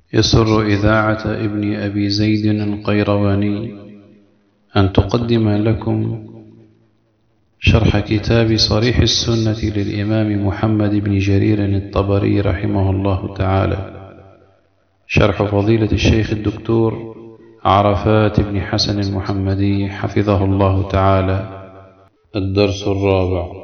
يسر إذاعة ابن أبي زيد القيرواني أن تقدم لكم شرح كتاب صريح السنة للإمام محمد بن جرير الطبري رحمه الله تعالى، شرح فضيلة الشيخ الدكتور عرفات بن حسن المحمدي حفظه الله تعالى. الدرس الرابع.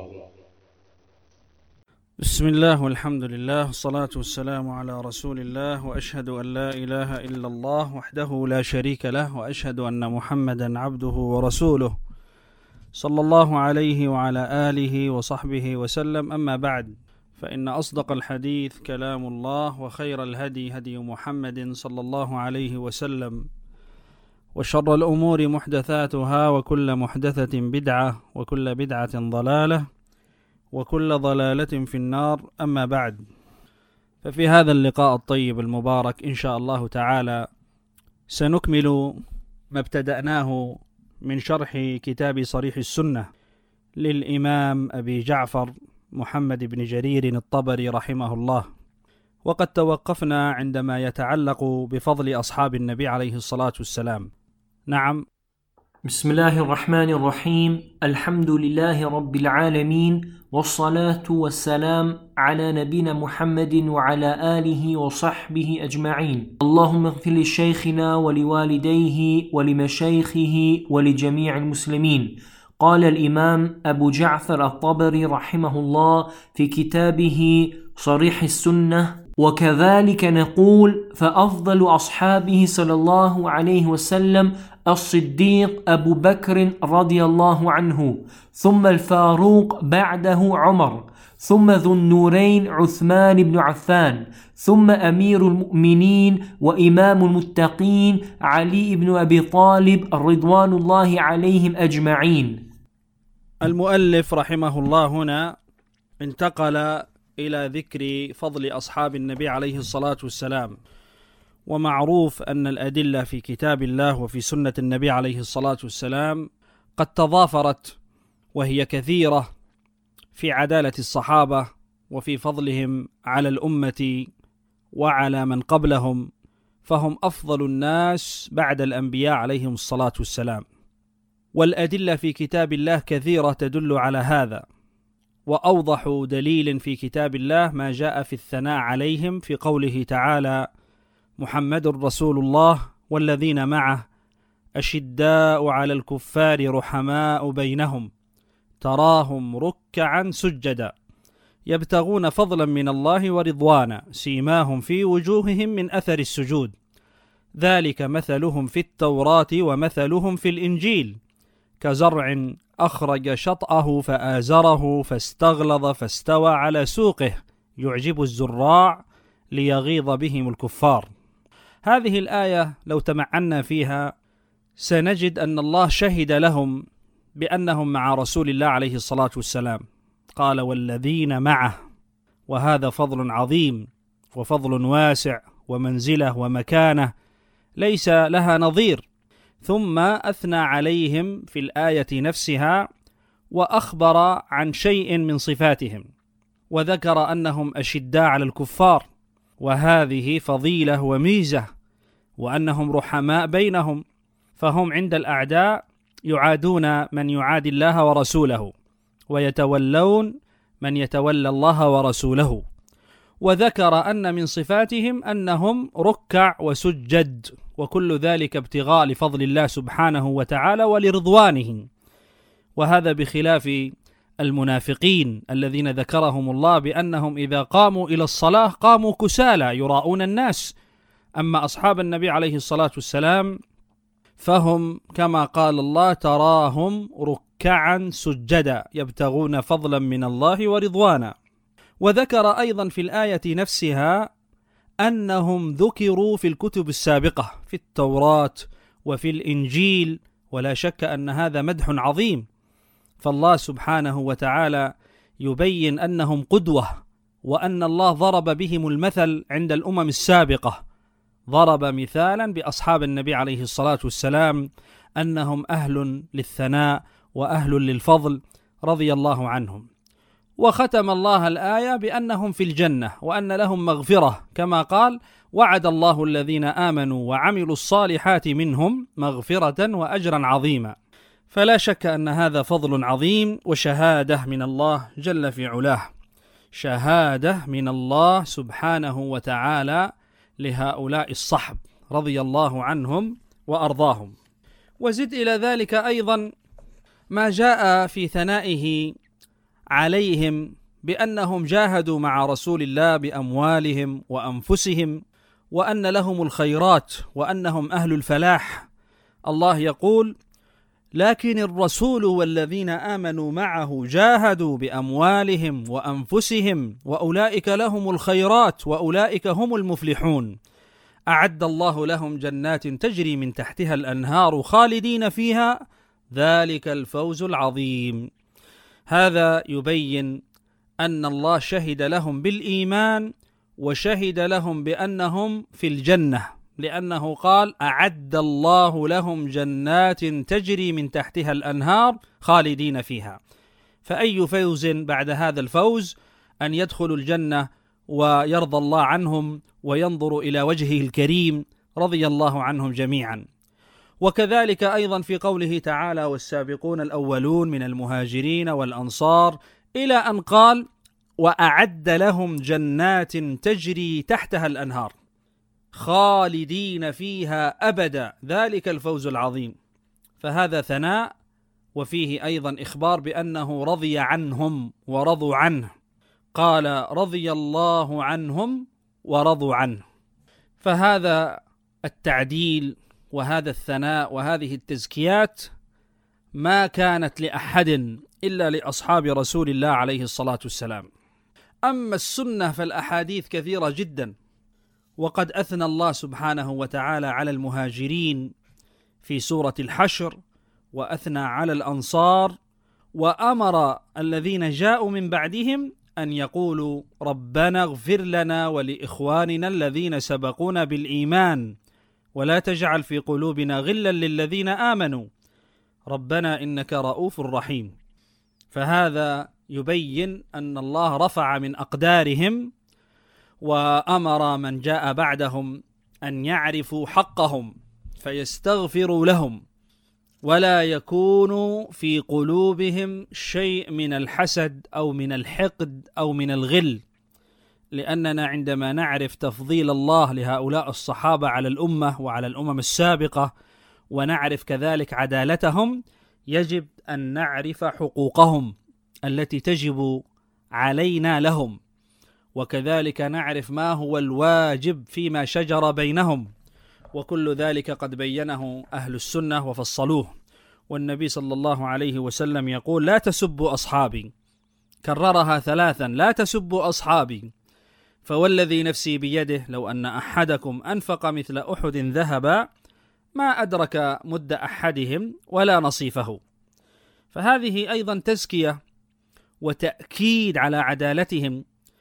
بسم الله والحمد لله والصلاة والسلام على رسول الله، وأشهد أن لا إله إلا الله وحده لا شريك له، وأشهد أن محمدا عبده ورسوله صلى الله عليه وعلى آله وصحبه وسلم. أما بعد، فإن أصدق الحديث كلام الله، وخير الهدي هدي محمد صلى الله عليه وسلم، وشر الأمور محدثاتها، وكل محدثة بدعة، وكل بدعة ضلالة، وكل ضلالة في النار. أما بعد، ففي هذا اللقاء الطيب المبارك إن شاء الله تعالى سنكمل ما ابتدأناه من شرح كتاب صريح السنة للإمام أبي جعفر محمد بن جرير الطبري رحمه الله. وقد توقفنا عندما يتعلق بفضل أصحاب النبي عليه الصلاة والسلام. نعم. بسم الله الرحمن الرحيم. الحمد لله رب العالمين، والصلاة والسلام على نبينا محمد وعلى آله وصحبه أجمعين. اللهم اغفر لشيخنا ولوالديه ولمشايخه ولجميع المسلمين. قال الإمام أبو جعفر الطبري رحمه الله في كتابه صريح السنة: وكذلك نقول فأفضل أصحابه صلى الله عليه وسلم الصديق أبو بكر رضي الله عنه، ثم الفاروق بعده عمر، ثم ذو النورين عثمان بن عفان، ثم أمير المؤمنين وإمام المتقين علي بن أبي طالب رضوان الله عليهم أجمعين. المؤلف رحمه الله هنا انتقل إلى ذكر فضل أصحاب النبي عليه الصلاة والسلام. ومعروف أن الأدلة في كتاب الله وفي سنة النبي عليه الصلاة والسلام قد تضافرت، وهي كثيرة، في عدالة الصحابة وفي فضلهم على الأمة وعلى من قبلهم، فهم أفضل الناس بعد الأنبياء عليهم الصلاة والسلام. والأدلة في كتاب الله كثيرة تدل على هذا، وأوضح دليل في كتاب الله ما جاء في الثناء عليهم في قوله تعالى: محمد رسول الله والذين معه أشداء على الكفار رحماء بينهم تراهم ركعا سجدا يبتغون فضلا من الله ورضوانا سيماهم في وجوههم من أثر السجود ذلك مثلهم في التوراة ومثلهم في الإنجيل كزرع أخرج شطأه فآزره فاستغلظ فاستوى على سوقه يعجب الزراع ليغيظ بهم الكفار. هذه الآية لو تمعنا فيها سنجد أن الله شهد لهم بأنهم مع رسول الله عليه الصلاة والسلام. قال: والذين معه، وهذا فضل عظيم وفضل واسع ومنزلة ومكانة ليس لها نظير. ثم أثنى عليهم في الآية نفسها وأخبر عن شيء من صفاتهم، وذكر أنهم أشداء على الكفار، وهذه فضيلة وميزة، وأنهم رحماء بينهم، فهم عند الأعداء يعادون من يعادي الله ورسوله، ويتولون من يتولى الله ورسوله. وذكر أن من صفاتهم أنهم ركع وسجد، وكل ذلك ابتغاء لفضل الله سبحانه وتعالى ولرضوانه. وهذا بخلاف المنافقين الذين ذكرهم الله بأنهم إذا قاموا إلى الصلاة قاموا كسالى يراؤون الناس. أما أصحاب النبي عليه الصلاة والسلام فهم كما قال الله: تراهم ركعا سجدا يبتغون فضلا من الله ورضوانا. وذكر أيضا في الآية نفسها أنهم ذكروا في الكتب السابقة في التوراة وفي الإنجيل، ولا شك أن هذا مدح عظيم. فالله سبحانه وتعالى يبين أنهم قدوة، وأن الله ضرب بهم المثل عند الأمم السابقة. ضرب مثالا بأصحاب النبي عليه الصلاة والسلام أنهم أهل للثناء وأهل للفضل رضي الله عنهم. وختم الله الآية بأنهم في الجنة وأن لهم مغفرة، كما قال: وعد الله الذين آمنوا وعملوا الصالحات منهم مغفرة وأجرا عظيما. فلا شك أن هذا فضل عظيم وشهادة من الله جل في علاه، شهادة من الله سبحانه وتعالى لهؤلاء الصحب رضي الله عنهم وأرضاهم. وزد إلى ذلك أيضا ما جاء في ثنائه عليهم بأنهم جاهدوا مع رسول الله بأموالهم وأنفسهم، وأن لهم الخيرات وأنهم أهل الفلاح. الله يقول: لكن الرسول والذين آمنوا معه جاهدوا بأموالهم وأنفسهم وأولئك لهم الخيرات وأولئك هم المفلحون، أعد الله لهم جنات تجري من تحتها الأنهار خالدين فيها، ذلك الفوز العظيم. هذا يبين أن الله شهد لهم بالإيمان وشهد لهم بأنهم في الجنة، لأنه قال: أعد الله لهم جنات تجري من تحتها الأنهار خالدين فيها. فأي فوز بعد هذا الفوز أن يدخلوا الجنة ويرضى الله عنهم وينظر إلى وجهه الكريم رضي الله عنهم جميعا. وكذلك أيضا في قوله تعالى: والسابقون الأولون من المهاجرين والأنصار، إلى أن قال: وأعد لهم جنات تجري تحتها الأنهار خالدين فيها أبدا، ذلك الفوز العظيم. فهذا ثناء، وفيه أيضا إخبار بأنه رضي عنهم ورضوا عنه، قال: رضي الله عنهم ورضوا عنه. فهذا التعديل وهذا الثناء وهذه التزكيات ما كانت لأحد إلا لأصحاب رسول الله عليه الصلاة والسلام. أما السنة فالأحاديث كثيرة جدا، وقد أثنى الله سبحانه وتعالى على المهاجرين في سورة الحشر، وأثنى على الأنصار، وأمر الذين جاءوا من بعدهم أن يقولوا: ربنا اغفر لنا ولإخواننا الذين سبقونا بالإيمان ولا تجعل في قلوبنا غلا للذين آمنوا ربنا إنك رؤوف رحيم. فهذا يبين أن الله رفع من أقدارهم، وأمر من جاء بعدهم أن يعرفوا حقهم فيستغفروا لهم، ولا يكون في قلوبهم شيء من الحسد أو من الحقد أو من الغل، لأننا عندما نعرف تفضيل الله لهؤلاء الصحابة على الأمة وعلى الأمم السابقة، ونعرف كذلك عدالتهم، يجب أن نعرف حقوقهم التي تجب علينا لهم، وكذلك نعرف ما هو الواجب فيما شجر بينهم، وكل ذلك قد بينه أهل السنة وفصلوه. والنبي صلى الله عليه وسلم يقول: لا تسبوا أصحابي، كررها 3: لا تسبوا أصحابي، فوالذي نفسي بيده لو أن أحدكم أنفق مثل أحد ذهبا ما أدرك مد أحدهم ولا نصيفه. فهذه أيضا تزكية وتأكيد على عدالتهم،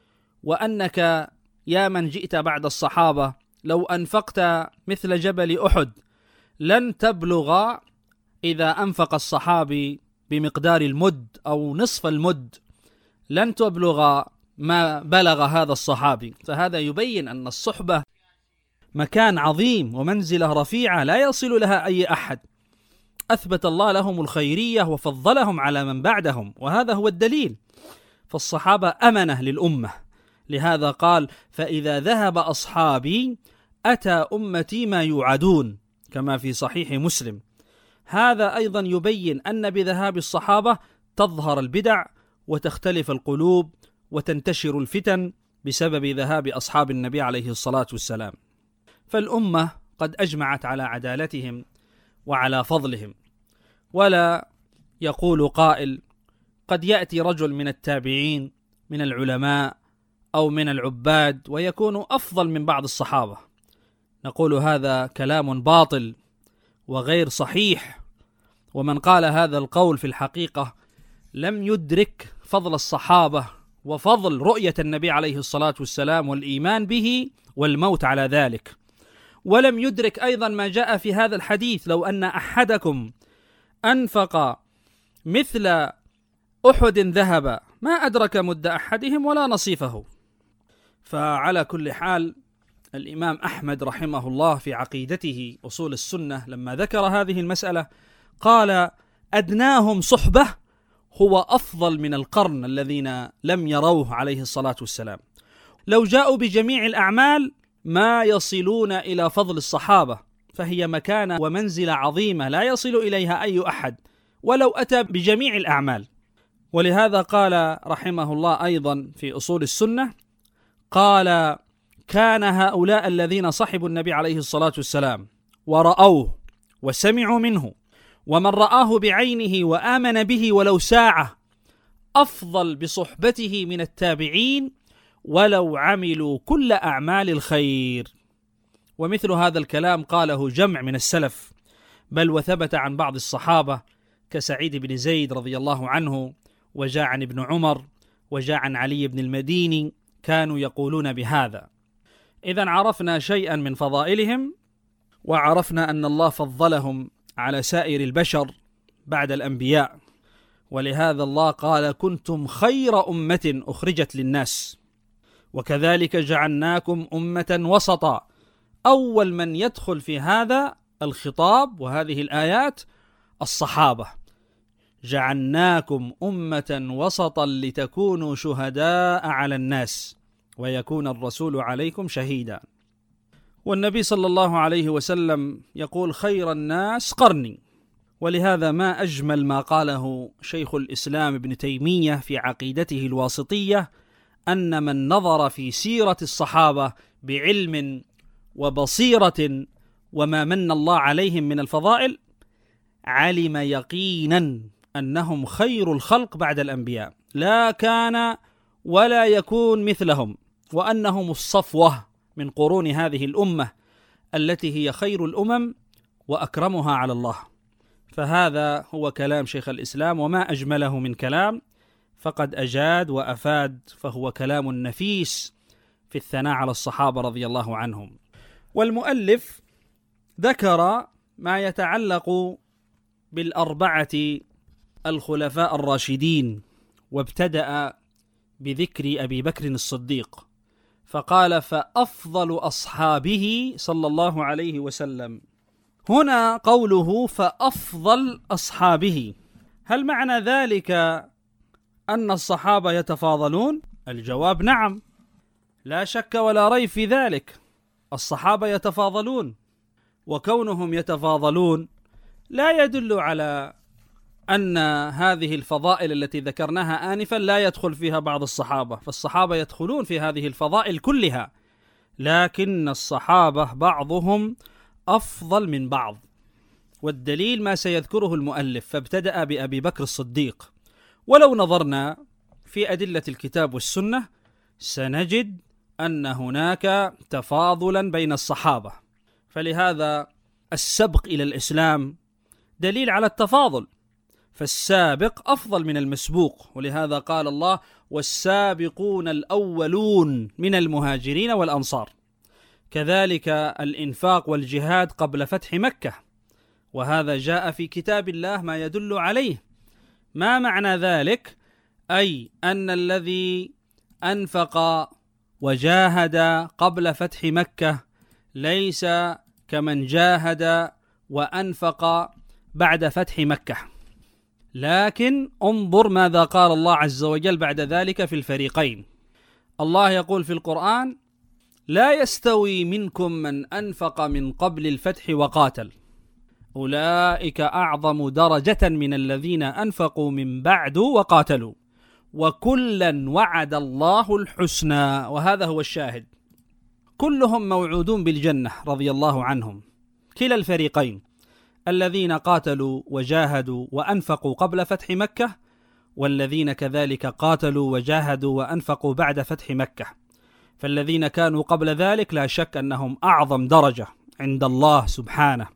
وأنك يا من جئت بعد الصحابة لو أنفقت مثل جبل أحد لن تبلغ إذا أنفق الصحابي بمقدار المد أو نصف المد، لن تبلغ ما بلغ هذا الصحابي. فهذا يبين أن الصحبة مكان عظيم ومنزلة رفيعة لا يصل لها أي أحد. أثبت الله لهم الخيرية وفضلهم على من بعدهم، وهذا هو الدليل. فالصحابة أمنة للأمة، لهذا قال: فإذا ذهب أصحابي أتى أمتي ما يوعدون، كما في صحيح مسلم. هذا أيضا يبين أن بذهاب الصحابة تظهر البدع وتختلف القلوب وتنتشر الفتن بسبب ذهاب أصحاب النبي عليه الصلاة والسلام. فالأمة قد أجمعت على عدالتهم وعلى فضلهم. ولا يقول قائل: قد يأتي رجل من التابعين من العلماء أو من العباد ويكون أفضل من بعض الصحابة. نقول هذا كلام باطل وغير صحيح، ومن قال هذا القول في الحقيقة لم يدرك فضل الصحابة وفضل رؤية النبي عليه الصلاة والسلام والإيمان به والموت على ذلك، ولم يدرك أيضا ما جاء في هذا الحديث: لو أن أحدكم أنفق مثل أحد ذهب ما أدرك مد أحدهم ولا نصيفه. فعلى كل حال الإمام أحمد رحمه الله في عقيدته أصول السنة لما ذكر هذه المسألة قال: أدناهم صحبة هو أفضل من القرن الذين لم يروه عليه الصلاة والسلام. لو جاءوا بجميع الأعمال ما يصلون إلى فضل الصحابة، فهي مكانة ومنزلة عظيمة لا يصل إليها أي أحد ولو أتى بجميع الأعمال. ولهذا قال رحمه الله أيضا في أصول السنة، قال: كان هؤلاء الذين صحبوا النبي عليه الصلاة والسلام ورأوه وسمعوا منه ومن رآه بعينه وآمن به ولو ساعة أفضل بصحبته من التابعين ولو عملوا كل أعمال الخير. ومثل هذا الكلام قاله جمع من السلف، بل وثبت عن بعض الصحابة كسعيد بن زيد رضي الله عنه، وجاء عن ابن عمر، وجاء عن علي بن المديني، كانوا يقولون بهذا. إذن عرفنا شيئا من فضائلهم، وعرفنا أن الله فضلهم على سائر البشر بعد الأنبياء، ولهذا الله قال: كنتم خير أمة أخرجت للناس وكذلك جعلناكم أمة وسطا. أول من يدخل في هذا الخطاب وهذه الآيات الصحابة: جعلناكم أمة وسطا لتكونوا شهداء على الناس ويكون الرسول عليكم شهيدا. والنبي صلى الله عليه وسلم يقول: خير الناس قرني. ولهذا ما أجمل ما قاله شيخ الإسلام ابن تيمية في عقيدته الواسطية، أن من نظر في سيرة الصحابة بعلم وبصيرة وما من الله عليهم من الفضائل علم يقينا أنهم خير الخلق بعد الأنبياء، لا كان ولا يكون مثلهم، وأنهم الصفوة من قرون هذه الأمة التي هي خير الأمم وأكرمها على الله. فهذا هو كلام شيخ الإسلام، وما أجمله من كلام، فقد أجاد وأفاد، فهو كلام نفيس في الثناء على الصحابة رضي الله عنهم. والمؤلف ذكر ما يتعلق بالأربعة الخلفاء الراشدين، وابتدأ بذكر أبي بكر الصديق، فقال: فأفضل أصحابه صلى الله عليه وسلم. هنا قوله فأفضل أصحابه، هل معنى ذلك أن الصحابة يتفاضلون؟ الجواب نعم، لا شك ولا ريب في ذلك، الصحابة يتفاضلون، وكونهم يتفاضلون لا يدل على أن هذه الفضائل التي ذكرناها آنفا لا يدخل فيها بعض الصحابة، فالصحابة يدخلون في هذه الفضائل كلها، لكن الصحابة بعضهم أفضل من بعض. والدليل ما سيذكره المؤلف، فابتدأ بأبي بكر الصديق. ولو نظرنا في أدلة الكتاب والسنة سنجد أن هناك تفاضلا بين الصحابة، فلهذا السبق إلى الإسلام دليل على التفاضل، فالسابق أفضل من المسبوق، ولهذا قال الله: والسابقون الأولون من المهاجرين والأنصار. كذلك الإنفاق والجهاد قبل فتح مكة، وهذا جاء في كتاب الله ما يدل عليه. ما معنى ذلك؟ أي أن الذي أنفق وجاهد قبل فتح مكة ليس كمن جاهد وأنفق بعد فتح مكة، لكن انظر ماذا قال الله عز وجل بعد ذلك في الفريقين. الله يقول في القرآن: لا يستوي منكم من أنفق من قبل الفتح وقاتل أولئك أعظم درجة من الذين أنفقوا من بعد وقاتلوا وكلا وعد الله الحسنى. وهذا هو الشاهد، كلهم موعودون بالجنة رضي الله عنهم، كلا الفريقين، الذين قاتلوا وجاهدوا وأنفقوا قبل فتح مكة، والذين كذلك قاتلوا وجاهدوا وأنفقوا بعد فتح مكة. فالذين كانوا قبل ذلك لا شك أنهم أعظم درجة عند الله سبحانه،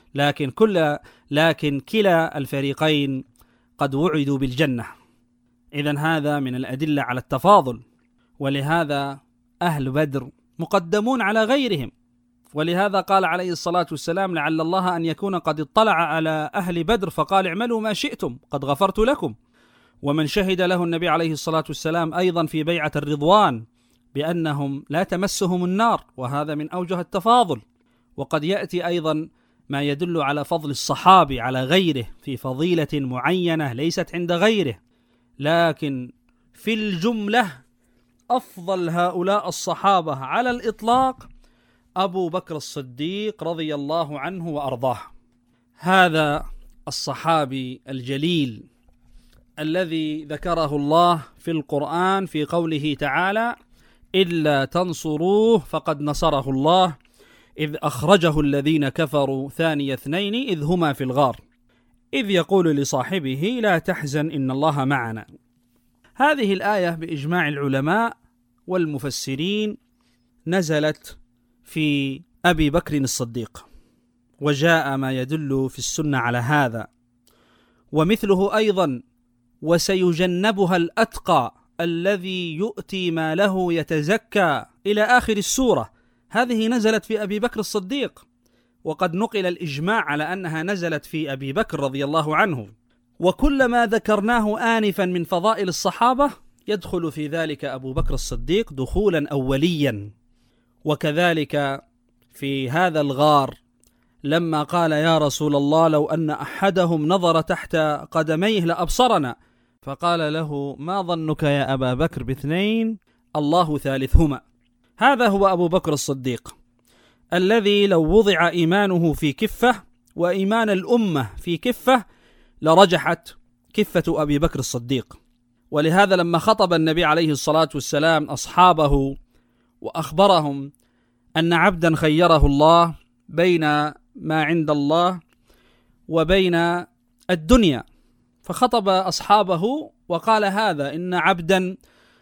لكن كلا الفريقين قد وعدوا بالجنة. إذن هذا من الأدلة على التفاضل، ولهذا أهل بدر مقدمون على غيرهم، ولهذا قال عليه الصلاة والسلام: لعل الله أن يكون قد اطلع على أهل بدر فقال: اعملوا ما شئتم قد غفرت لكم. ومن شهد له النبي عليه الصلاة والسلام أيضا في بيعة الرضوان بأنهم لا تمسهم النار، وهذا من أوجه التفاضل. وقد يأتي أيضا ما يدل على فضل الصحابي على غيره في فضيلة معينة ليست عند غيره، لكن في الجملة أفضل هؤلاء الصحابة على الإطلاق أبو بكر الصديق رضي الله عنه وأرضاه. هذا الصحابي الجليل الذي ذكره الله في القرآن في قوله تعالى: إلا تنصروه فقد نصره الله إذ أخرجه الذين كفروا ثاني اثنين إذ هما في الغار إذ يقول لصاحبه لا تحزن إن الله معنا. هذه الآية بإجماع العلماء والمفسرين نزلت في أبي بكر الصديق، وجاء ما يدل في السنة على هذا، ومثله أيضا: وسيجنبها الأتقى الذي يؤتي ماله يتزكى إلى آخر السورة. هذه نزلت في أبي بكر الصديق، وقد نقل الإجماع على أنها نزلت في أبي بكر رضي الله عنه. وكل ما ذكرناه آنفا من فضائل الصحابة يدخل في ذلك أبو بكر الصديق دخولا أوليا. وكذلك في هذا الغار لما قال: يا رسول الله لو أن أحدهم نظر تحت قدميه لأبصرنا، فقال له: ما ظنك يا أبا بكر باثنين الله ثالثهما. هذا هو أبو بكر الصديق الذي لو وضع إيمانه في كفة وإيمان الأمة في كفة لرجحت كفة أبي بكر الصديق. ولهذا لما خطب النبي عليه الصلاة والسلام أصحابه وأخبرهم أن عبدا خيره الله بين ما عند الله وبين الدنيا، فخطب أصحابه وقال هذا: إن عبدا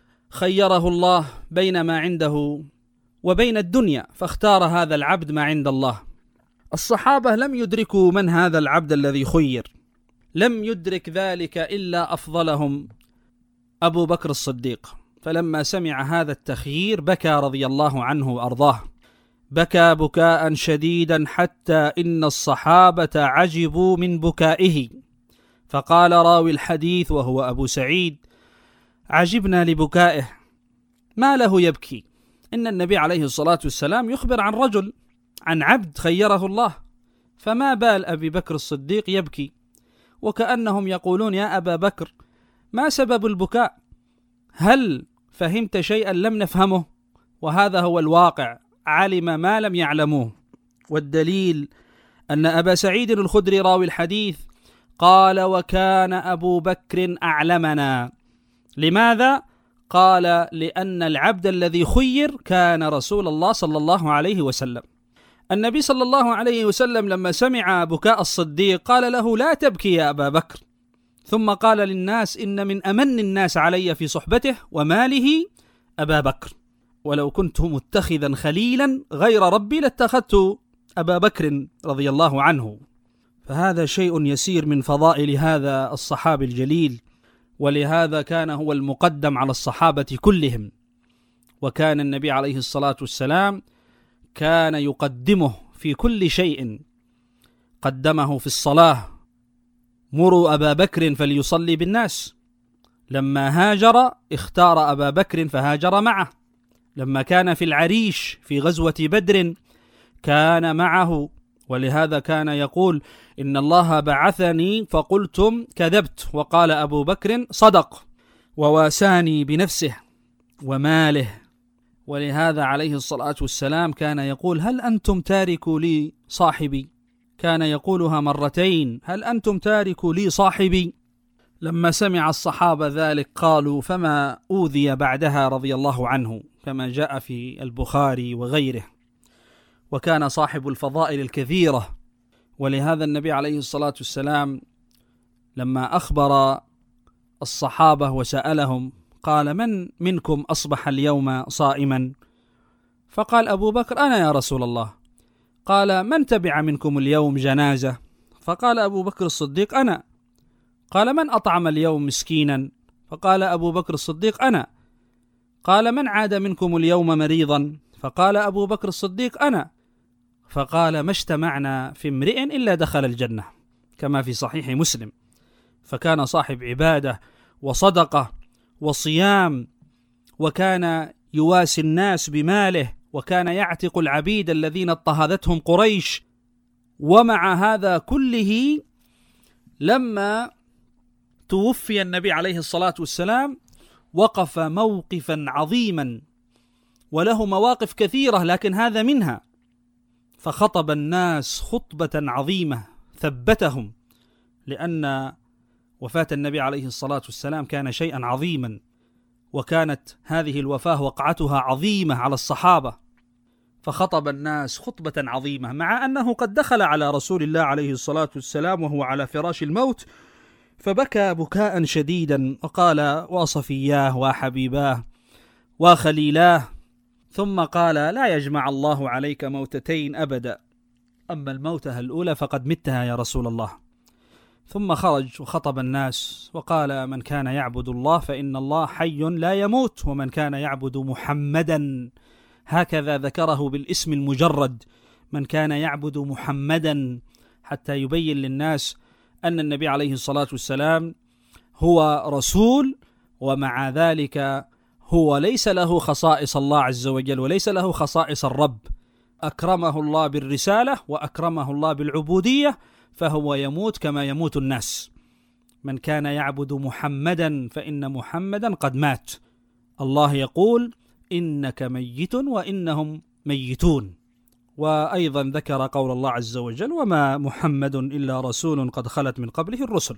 خيره الله بين ما عنده وبين الدنيا فاختار هذا العبد ما عند الله. الصحابة لم يدركوا من هذا العبد الذي خير، لم يدرك ذلك إلا أفضلهم أبو بكر الصديق، فلما سمع هذا التخيير بكى رضي الله عنه وأرضاه، بكى بكاء شديدا حتى إن الصحابة عجبوا من بكائه. فقال راوي الحديث وهو أبو سعيد: عجبنا لبكائه، ما له يبكي؟ إن النبي عليه الصلاة والسلام يخبر عن رجل، عن عبد خيره الله، فما بال أبي بكر الصديق يبكي؟ وكأنهم يقولون: يا أبا بكر ما سبب البكاء؟ هل فهمت شيئا لم نفهمه؟ وهذا هو الواقع، علم ما لم يعلموه. والدليل أن أبا سعيد الخدري راوي الحديث قال: وكان أبو بكر أعلمنا. لماذا؟ قال: لأن العبد الذي خير كان رسول الله صلى الله عليه وسلم. النبي صلى الله عليه وسلم لما سمع بكاء الصديق قال له: لا تبكي يا أبا بكر. ثم قال للناس: إن من أمن الناس علي في صحبته وماله أبا بكر، ولو كنت متخذا خليلا غير ربي لاتخذت أبا بكر رضي الله عنه. فهذا شيء يسير من فضائل هذا الصحابي الجليل، ولهذا كان هو المقدم على الصحابة كلهم. وكان النبي عليه الصلاة والسلام كان يقدمه في كل شيء، قدمه في الصلاة: مروا أبا بكر فليصلي بالناس. لما هاجر اختار أبا بكر فهاجر معه. لما كان في العريش في غزوة بدر كان معه، ولهذا كان يقول: إن الله بعثني فقلتم كذبت، وقال أبو بكر صدق، وواساني بنفسه وماله. ولهذا عليه الصلاة والسلام كان يقول: هل أنتم تاركوا لي صاحبي؟ كان يقولها مرتين: هل أنتم تاركوا لي صاحبي؟ لما سمع الصحابة ذلك قالوا: فما أوذي بعدها رضي الله عنه، كما جاء في البخاري وغيره. وكان صاحب الفضائل الكثيرة. ولهذا النبي عليه الصلاة والسلام لما أخبر الصحابة وسألهم قال: من منكم أصبح اليوم صائما؟ فقال أبو بكر: أنا يا رسول الله. قال: من تبع منكم اليوم جنازة؟ فقال أبو بكر الصديق: أنا. قال: من أطعم اليوم مسكينا؟ فقال أبو بكر الصديق: أنا. قال: من عاد منكم اليوم مريضا؟ فقال أبو بكر الصديق: أنا. فقال: ما اجتمعنا في امرئ إلا دخل الجنة، كما في صحيح مسلم. فكان صاحب عبادة وصدقة وصيام، وكان يواسي الناس بماله، وكان يعتق العبيد الذين اضطهدتهم قريش. ومع هذا كله لما توفي النبي عليه الصلاة والسلام وقف موقفا عظيما، وله مواقف كثيرة لكن هذا منها، فخطب الناس خطبة عظيمة ثبتهم، لأن وفاة النبي عليه الصلاة والسلام كان شيئا عظيما، وكانت هذه الوفاة وقعتها عظيمة على الصحابة، فخطب الناس خطبة عظيمة، مع أنه قد دخل على رسول الله عليه الصلاة والسلام وهو على فراش الموت، فبكى بكاء شديدا وقال: وصفياه وحبيباه وخليلاه، ثم قال: لا يجمع الله عليك موتتين أبدا، أما الموتة الأولى فقد متها يا رسول الله. ثم خرج وخطب الناس وقال: من كان يعبد الله فإن الله حي لا يموت، ومن كان يعبد محمدا، هكذا ذكره بالاسم المجرد، من كان يعبد محمدا، حتى يبين للناس أن النبي عليه الصلاة والسلام هو رسول، ومع ذلك هو ليس له خصائص الله عز وجل، وليس له خصائص الرب، أكرمه الله بالرسالة وأكرمه الله بالعبودية، فهو يموت كما يموت الناس. من كان يعبد محمدا فإن محمدا قد مات. الله يقول: إنك ميت وإنهم ميتون. وأيضا ذكر قول الله عز وجل: وما محمد إلا رسول قد خلت من قبله الرسل.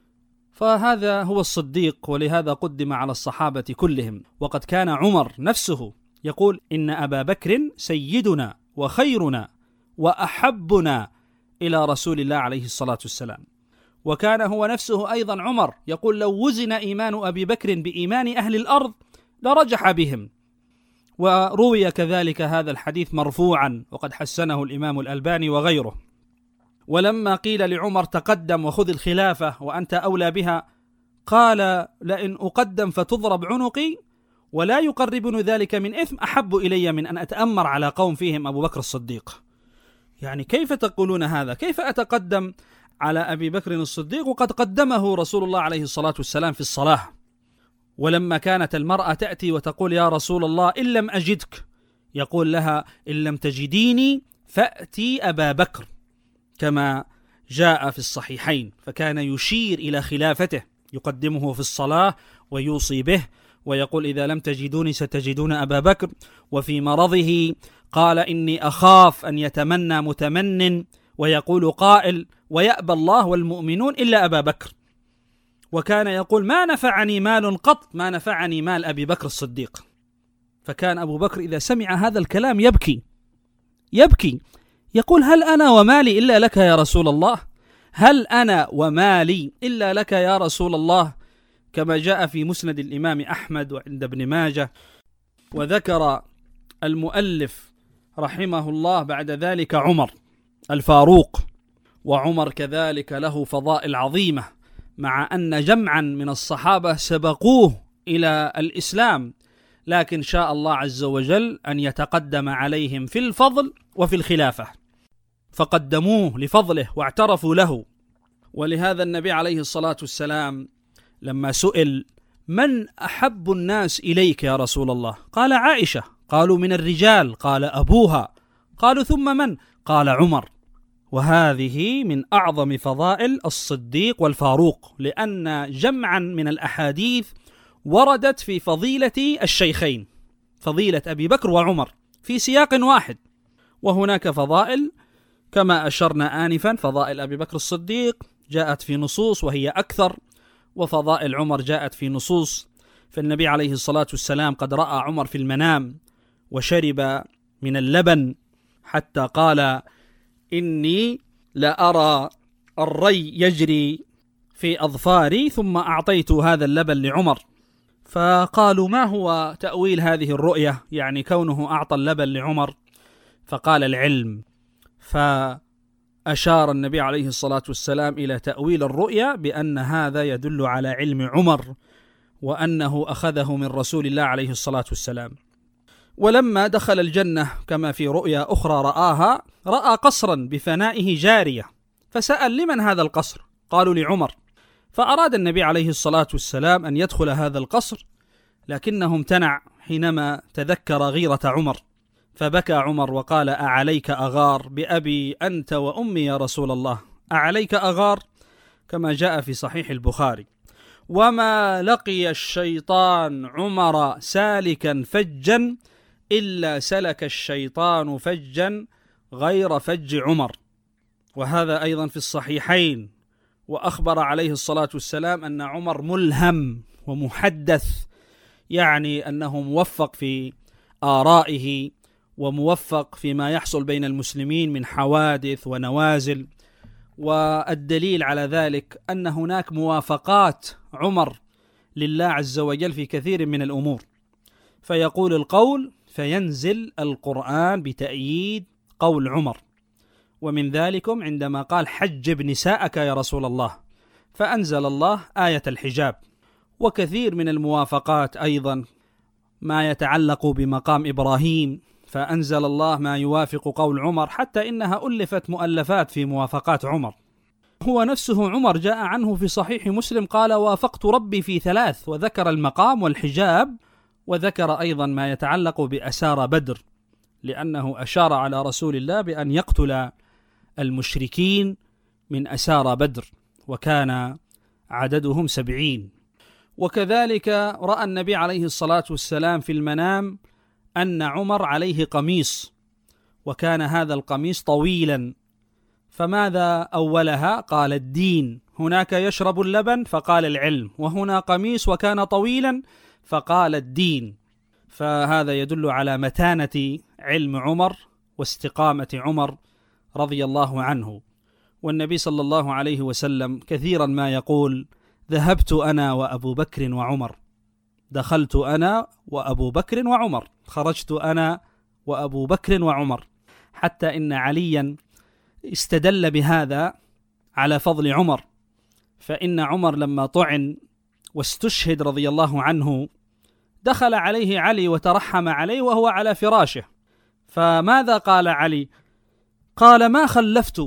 فهذا هو الصديق، ولهذا قدم على الصحابة كلهم. وقد كان عمر نفسه يقول: إن أبا بكر سيدنا وخيرنا وأحبنا إلى رسول الله عليه الصلاة والسلام. وكان هو نفسه أيضا عمر يقول: لو وزن إيمان أبي بكر بإيمان أهل الأرض لرجح بهم. وروي كذلك هذا الحديث مرفوعا، وقد حسنه الإمام الألباني وغيره. ولما قيل لعمر: تقدم وخذ الخلافة وأنت أولى بها، قال: لئن أقدم فتضرب عنقي ولا يقربني ذلك من إثم أحب إلي من أن أتأمر على قوم فيهم أبو بكر الصديق. يعني كيف تقولون هذا؟ كيف أتقدم على أبي بكر الصديق وقد قدمه رسول الله عليه الصلاة والسلام في الصلاة؟ ولما كانت المرأة تأتي وتقول: يا رسول الله إن لم أجدك، يقول لها: إن لم تجديني فأتي أبا بكر، كما جاء في الصحيحين. فكان يشير إلى خلافته، يقدمه في الصلاة ويوصي به، ويقول: إذا لم تجدوني ستجدون أبا بكر. وفي مرضه قال: إني أخاف أن يتمنى متمن ويقول قائل ويأبى الله والمؤمنون إلا أبا بكر. وكان يقول: ما نفعني مال قط ما نفعني مال أبي بكر الصديق. فكان أبو بكر إذا سمع هذا الكلام يبكي، يقول: هل أنا ومالي إلا لك يا رسول الله؟ هل أنا ومالي إلا لك يا رسول الله؟ كما جاء في مسند الإمام أحمد وعند ابن ماجه. وذكر المؤلف رحمه الله بعد ذلك عمر الفاروق. وعمر كذلك له فضائل عظيمة، مع أن جمعا من الصحابة سبقوه إلى الإسلام، لكن شاء الله عز وجل أن يتقدم عليهم في الفضل وفي الخلافة، فقدموه لفضله واعترفوا له. ولهذا النبي عليه الصلاة والسلام لما سئل: من أحب الناس إليك يا رسول الله؟ قال: عائشة. قالوا: من الرجال؟ قال: أبوها. قالوا: ثم من؟ قال: عمر. وهذه من أعظم فضائل الصديق والفاروق، لأن جمعا من الأحاديث وردت في فضيلة الشيخين، فضيلة أبي بكر وعمر في سياق واحد. وهناك فضائل كما أشرنا آنفا، فضائل أبي بكر الصديق جاءت في نصوص وهي أكثر، وفضائل عمر جاءت في نصوص. فالنبي عليه الصلاة والسلام قد رأى عمر في المنام وشرب من اللبن حتى قال: إني لأرى الري يجري في أظفاري، ثم أعطيت هذا اللبن لعمر. فقالوا: ما هو تأويل هذه الرؤية؟ يعني كونه أعطى اللبن لعمر. فقال: العلم. فأشار النبي عليه الصلاة والسلام إلى تأويل الرؤية بأن هذا يدل على علم عمر، وأنه أخذه من رسول الله عليه الصلاة والسلام. ولما دخل الجنة كما في رؤيا أخرى رآها، رأى قصرا بفنائه جارية، فسأل: لمن هذا القصر؟ قالوا: لعمر. فأراد النبي عليه الصلاة والسلام أن يدخل هذا القصر، لكنه امتنع حينما تذكر غيرة عمر، فبكى عمر وقال: أعليك أغار؟ بأبي أنت وأمي يا رسول الله، أعليك أغار؟ كما جاء في صحيح البخاري. وما لقي الشيطان عمر سالكا فجا إلا سلك الشيطان فجا غير فج عمر، وهذا أيضا في الصحيحين. وأخبر عليه الصلاة والسلام أن عمر ملهم ومحدث، يعني أنه موفق في آرائه وموفق فيما يحصل بين المسلمين من حوادث ونوازل. والدليل على ذلك أن هناك موافقات عمر لله عز وجل في كثير من الأمور، فيقول القول فينزل القرآن بتأييد قول عمر. ومن ذلكم عندما قال: حجب نساءك يا رسول الله، فأنزل الله آية الحجاب. وكثير من الموافقات أيضا ما يتعلق بمقام إبراهيم، فأنزل الله ما يوافق قول عمر، حتى إنها ألفت مؤلفات في موافقات عمر. هو نفسه عمر جاء عنه في صحيح مسلم قال: وافقت ربي في 3، وذكر المقام والحجاب، وذكر أيضا ما يتعلق بأسارى بدر، لأنه أشار على رسول الله بأن يقتل المشركين من أسارى بدر، وكان عددهم 70. وكذلك رأى النبي عليه الصلاة والسلام في المنام أن عمر عليه قميص، وكان هذا القميص طويلا، فماذا أولها؟ قال: الدين. هناك يشرب اللبن فقال العلم، وهنا قميص وكان طويلا فقال الدين. فهذا يدل على متانة علم عمر واستقامة عمر رضي الله عنه. والنبي صلى الله عليه وسلم كثيرا ما يقول: ذهبت أنا وأبو بكر وعمر، دخلت أنا وأبو بكر وعمر، خرجت أنا وأبو بكر وعمر، حتى إن عليا استدل بهذا على فضل عمر، فإن عمر لما طعن واستشهد رضي الله عنه دخل عليه علي وترحم عليه وهو على فراشه، فماذا قال علي؟ قال: ما خلفت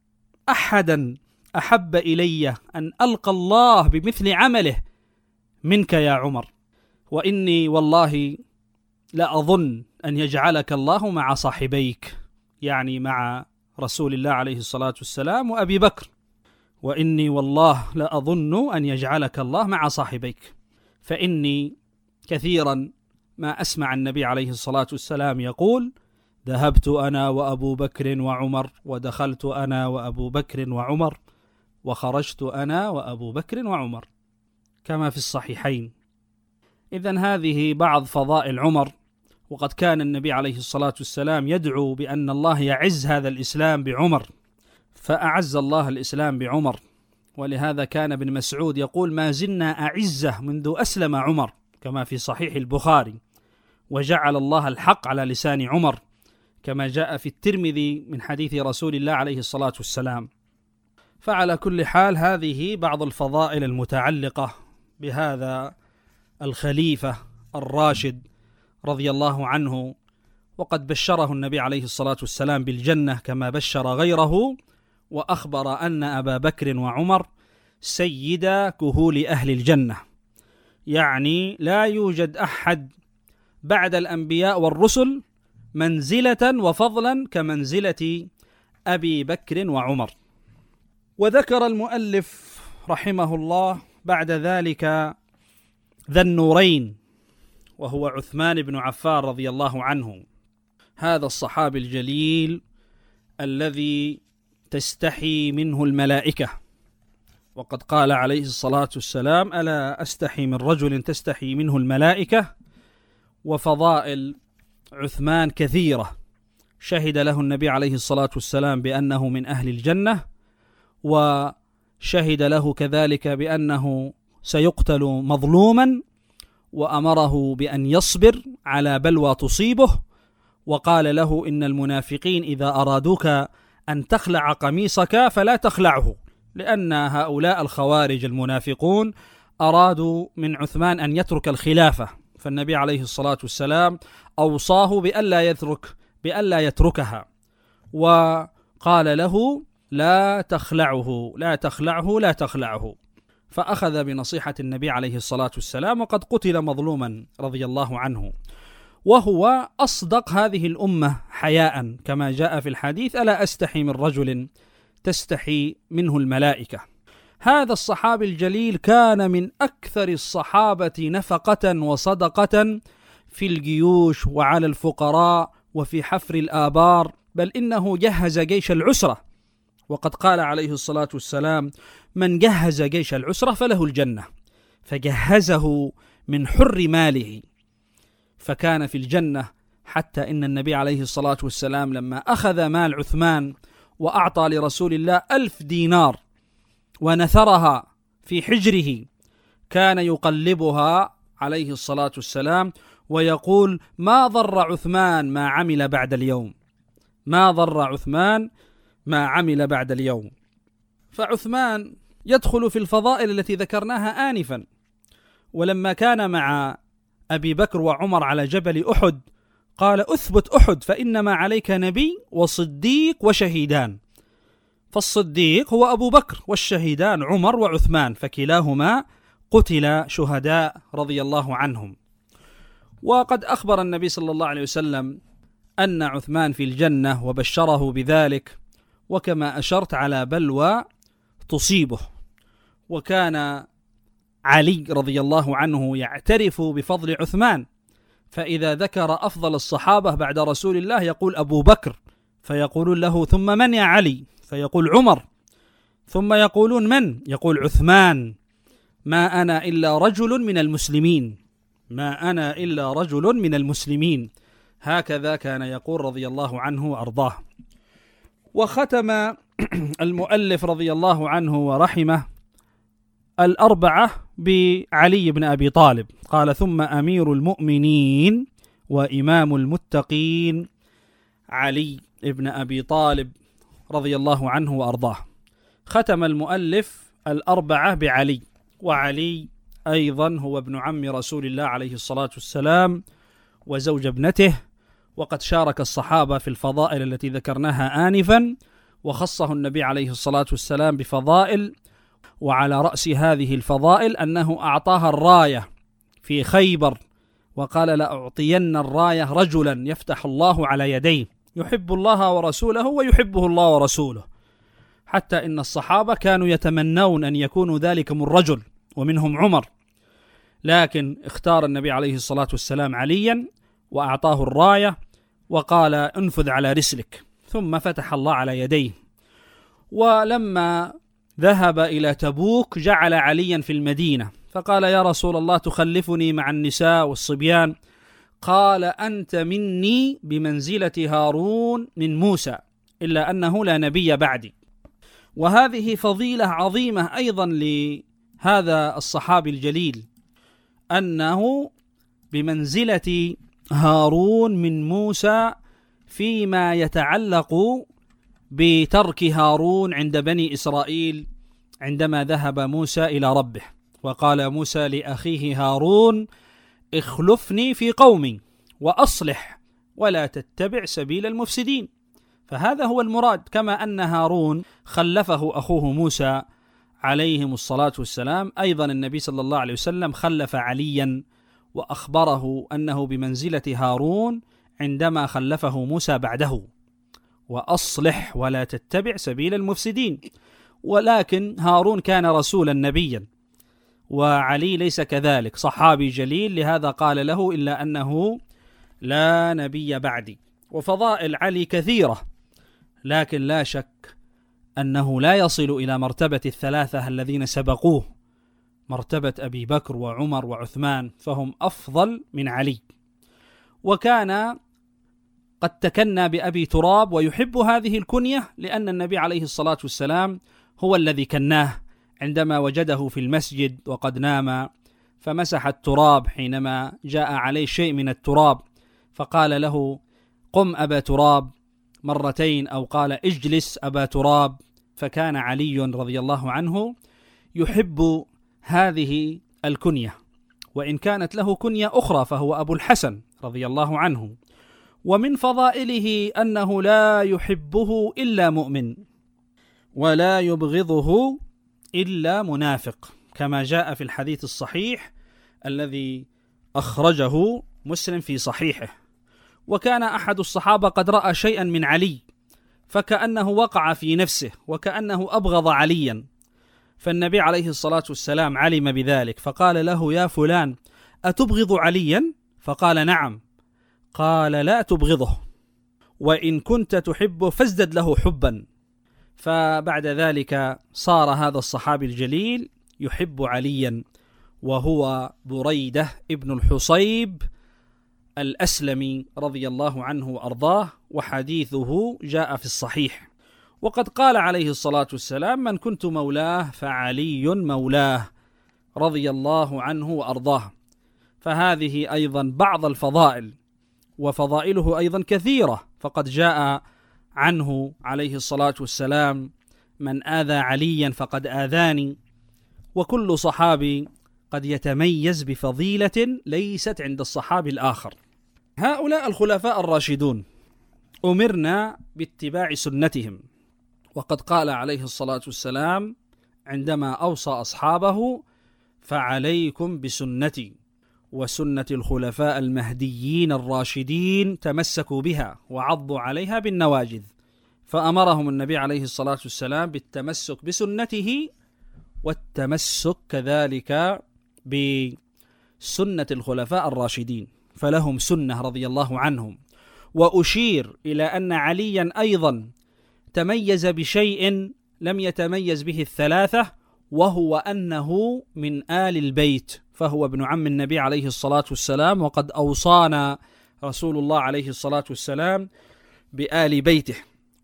أحدا أحب إلي أن ألقى الله بمثل عمله منك يا عمر، وإني والله لا أظن أن يجعلك الله مع صاحبيك، يعني مع رسول الله عليه الصلاة والسلام وأبي بكر، وإني والله لا أظن أن يجعلك الله مع صاحبيك، فإني كثيرا ما أسمع النبي عليه الصلاة والسلام يقول: ذهبت أنا وأبو بكر وعمر، ودخلت أنا وأبو بكر وعمر، وخرجت أنا وأبو بكر وعمر، كما في الصحيحين. إذن هذه بعض فضائل عمر. وقد كان النبي عليه الصلاة والسلام يدعو بأن الله يعز هذا الإسلام بعمر، فأعز الله الإسلام بعمر. ولهذا كان ابن مسعود يقول: ما زلنا أعزة منذ أسلم عمر، كما في صحيح البخاري، وجعل الله الحق على لسان عمر، كما جاء في الترمذي من حديث رسول الله عليه الصلاة والسلام. فعلى كل حال هذه بعض الفضائل المتعلقة بهذا الخليفة الراشد رضي الله عنه. وقد بشره النبي عليه الصلاة والسلام بالجنة كما بشر غيره، وأخبر أن أبا بكر وعمر سيدا كهول أهل الجنة، يعني لا يوجد أحد بعد الأنبياء والرسل منزلة وفضلا كمنزلة أبي بكر وعمر. وذكر المؤلف رحمه الله بعد ذلك ذا النورين، وهو عثمان بن عفان رضي الله عنه، هذا الصحابي الجليل الذي تستحي منه الملائكة. وقد قال عليه الصلاة والسلام: ألا أستحي من رجل تستحي منه الملائكة. وفضائل عثمان كثيرة، شهد له النبي عليه الصلاة والسلام بأنه من أهل الجنة، وشهد له كذلك بأنه سيقتل مظلوما، وأمره بأن يصبر على بلوى تصيبه، وقال له: إن المنافقين إذا أرادوك أن تخلع قميصك فلا تخلعه، لأن هؤلاء الخوارج المنافقون أرادوا من عثمان أن يترك الخلافة، فالنبي عليه الصلاة والسلام أوصاه بألا يتركها، وقال له: لا تخلعه لا تخلعه لا تخلعه. فأخذ بنصيحة النبي عليه الصلاة والسلام، وقد قتل مظلوما رضي الله عنه، وهو أصدق هذه الأمة حياء كما جاء في الحديث: ألا أستحي من رجل تستحي منه الملائكة. هذا الصحابي الجليل كان من أكثر الصحابة نفقة وصدقة في الجيوش وعلى الفقراء وفي حفر الآبار، بل إنه جهز جيش العسرة، وقد قال عليه الصلاة والسلام: من جهز جيش العسرة فله الجنة، فجهزه من حر ماله فكان في الجنة، حتى إن النبي عليه الصلاة والسلام لما أخذ مال عثمان وأعطى لرسول الله 1000 دينار ونثرها في حجره، كان يقلبها عليه الصلاة والسلام ويقول: ما ضر عثمان ما عمل بعد اليوم، ما ضر عثمان ما عمل بعد اليوم. فعثمان يدخل في الفضائل التي ذكرناها آنفا. ولما كان مع أبي بكر وعمر على جبل أحد قال: أثبت أحد فإنما عليك نبي وصديق وشهيدان. فالصديق هو أبو بكر، والشهيدان عمر وعثمان، فكلاهما قتل شهداء رضي الله عنهم. وقد أخبر النبي صلى الله عليه وسلم أن عثمان في الجنة وبشره بذلك، وكما أشرت على بلوى تصيبه. وكان علي رضي الله عنه يعترف بفضل عثمان، فإذا ذكر أفضل الصحابة بعد رسول الله يقول أبو بكر، فيقولون له: ثم من يا علي؟ فيقول عمر، ثم يقولون من؟ يقول عثمان. ما أنا إلا رجل من المسلمين، ما أنا إلا رجل من المسلمين. هكذا كان يقول رضي الله عنه وأرضاه. وختم المؤلف رضي الله عنه ورحمه الأربعة بعلي بن أبي طالب، قال: ثم أمير المؤمنين وإمام المتقين علي بن أبي طالب رضي الله عنه وأرضاه. ختم المؤلف الأربعة بعلي، وعلي أيضا هو ابن عم رسول الله عليه الصلاة والسلام وزوج ابنته، وقد شارك الصحابة في الفضائل التي ذكرناها آنفا، وخصه النبي عليه الصلاة والسلام بفضائل. وعلى رأس هذه الفضائل أنه أعطاها الراية في خيبر، وقال: لأعطين الراية رجلا يفتح الله على يديه، يحب الله ورسوله ويحبه الله ورسوله، حتى إن الصحابة كانوا يتمنون أن يكونوا ذلكم الرجل، ومنهم عمر، لكن اختار النبي عليه الصلاة والسلام عليا وأعطاه الراية وقال: انفذ على رسلك، ثم فتح الله على يديه. ولما ذهب إلى تبوك جعل عليا في المدينة، فقال: يا رسول الله تخلفني مع النساء والصبيان؟ قال: أنت مني بمنزلة هارون من موسى، إلا أنه لا نبي بعدي. وهذه فضيلة عظيمة أيضا لهذا الصحابي الجليل، أنه بمنزلة هارون من موسى فيما يتعلق بترك هارون عند بني إسرائيل عندما ذهب موسى إلى ربه، وقال موسى لأخيه هارون: اخلفني في قومي وأصلح ولا تتبع سبيل المفسدين. فهذا هو المراد، كما أن هارون خلفه أخوه موسى عليهم الصلاة والسلام، أيضا النبي صلى الله عليه وسلم خلف عليا وأخبره أنه بمنزلة هارون عندما خلفه موسى بعده: وأصلح ولا تتبع سبيل المفسدين. ولكن هارون كان رسولا نبيا، وعلي ليس كذلك، صحابي جليل، لهذا قال له: إلا أنه لا نبي بعدي. وفضائل علي كثيرة، لكن لا شك أنه لا يصل إلى مرتبة الثلاثة الذين سبقوه، مرتبة أبي بكر وعمر وعثمان، فهم أفضل من علي. وكان قد تكنى بأبي تراب، ويحب هذه الكنية لأن النبي عليه الصلاة والسلام هو الذي كناه عندما وجده في المسجد وقد نام، فمسح التراب حينما جاء عليه شيء من التراب، فقال له: قم أبا تراب مرتين، أو قال: اجلس أبا تراب. فكان علي رضي الله عنه يحب هذه الكنية، وإن كانت له كنية أخرى فهو أبو الحسن رضي الله عنه. ومن فضائله أنه لا يحبه إلا مؤمن، ولا يبغضه إلا منافق، كما جاء في الحديث الصحيح الذي أخرجه مسلم في صحيحه. وكان أحد الصحابة قد رأى شيئا من علي فكأنه وقع في نفسه وكأنه أبغض عليا، فالنبي عليه الصلاة والسلام علم بذلك فقال له: يا فلان أتبغض عليا؟ فقال: نعم. قال: لا تبغضه، وإن كنت تحبه فازدد له حبا. فبعد ذلك صار هذا الصحابي الجليل يحب عليا، وهو بريدة ابن الحصيب الأسلمي رضي الله عنه وأرضاه، وحديثه جاء في الصحيح. وقد قال عليه الصلاة والسلام: من كنت مولاه فعلي مولاه رضي الله عنه وأرضاه. فهذه أيضا بعض الفضائل، وفضائله أيضا كثيرة، فقد جاء عنه عليه الصلاة والسلام: من آذى عليا فقد آذاني. وكل صحابي قد يتميز بفضيلة ليست عند الصحابي الآخر. هؤلاء الخلفاء الراشدون أمرنا باتباع سنتهم، وقد قال عليه الصلاة والسلام عندما أوصى أصحابه: فعليكم بسنتي وسنة الخلفاء المهديين الراشدين تمسكوا بها وعضوا عليها بالنواجذ. فأمرهم النبي عليه الصلاة والسلام بالتمسك بسنته والتمسك كذلك بسنة الخلفاء الراشدين، فلهم سنة رضي الله عنهم. وأشير إلى أن عليا أيضا تميز بشيء لم يتميز به الثلاثة، وهو أنه من آل البيت، فهو ابن عم النبي عليه الصلاة والسلام، وقد أوصانا رسول الله عليه الصلاة والسلام بآل بيته: